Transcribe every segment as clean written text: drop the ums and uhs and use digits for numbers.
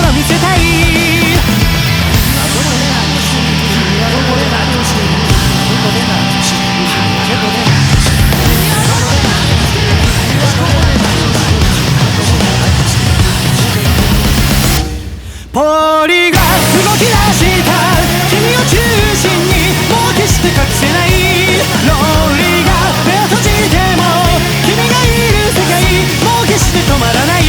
を見せたい。ポリが動き出した君を中心にもう決して隠せない。ローリーが目を閉じても君がいる世界もう決して止まらない。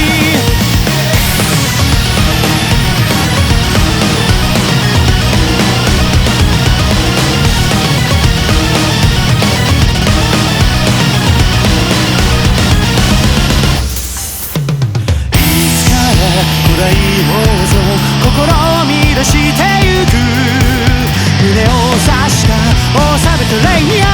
古代妄想試み出してゆく胸を刺したオーサブトレイニア